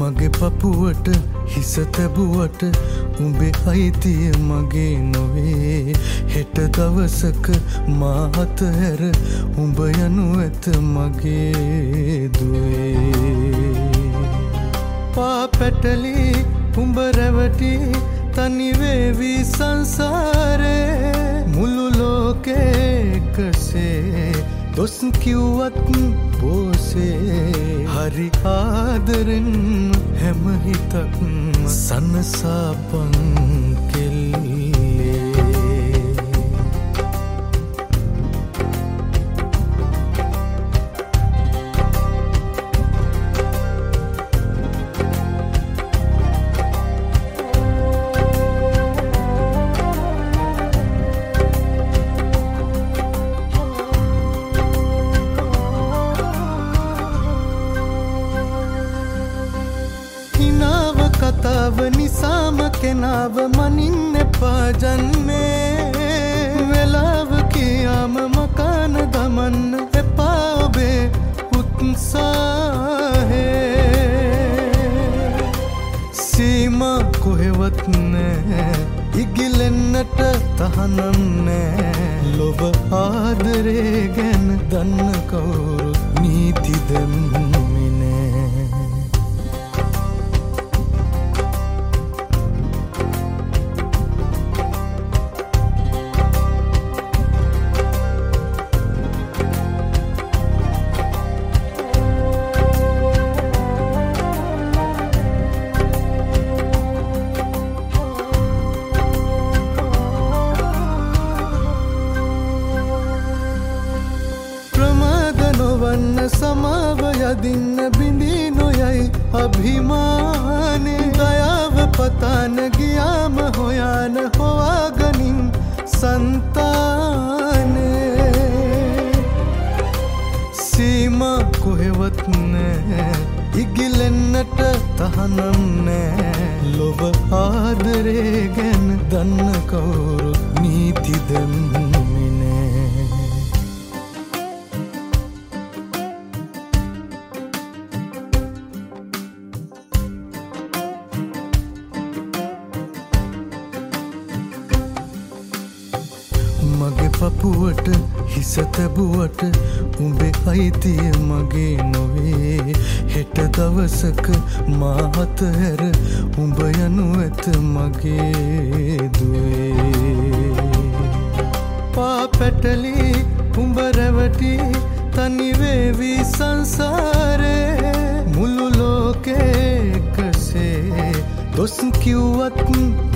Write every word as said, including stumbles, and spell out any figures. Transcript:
මගේ පපුවට හිස තැබුවට උඹේ අයිතිය මගේ නොවේ හෙට දවසක මා අතහැර උඹ යනු ඇත මගේ දුවේ පා පැටලි උඹ රැවටි තනි වේවි සංසාරේ මුළු ලෝකේ එකසේ දොස් කිව්වත් බෝසේ හරි ආදරෙන් හැම හිතක් සනසාපන් කෙල්ලේ කතාව නිසාම කෙනාව මනින්න එපා ජන්මේ වෙලාව කියාම මකාන දමන්න එපා ඔබේ උත්සාහේ සීමා කොහෙවත් නෑ ඉගිලෙන්නට තහනම් නෑ ලොව ආදරේ ගැන දන්න කවුරුත් නීති දැම්මේ නෑ වන්න සමාව යදින්න බිඳී නොයයි අභිමානේ දයාව පතාන ගියාම හොයාන හොයාගනින් සංතානේ සීමා කොහෙවත් නෑ ඉගිලෙන්නට තහනම් නෑ ලොව ආදරේ ගැන දන්න කවුරුත් නීති දැම්මේ නෑ මගේ පපුවට හිස තැබුවට උඹේ අයිතිය මගේ නොවේ හෙට දවසක මා අතහැර උඹ යනු ඇත මගේ දුවේ පා පැටලි උඹ රැවටි තනි වේවි සංසාරේ මුළු ලෝකේ එකසේ දොස් කිව්වත්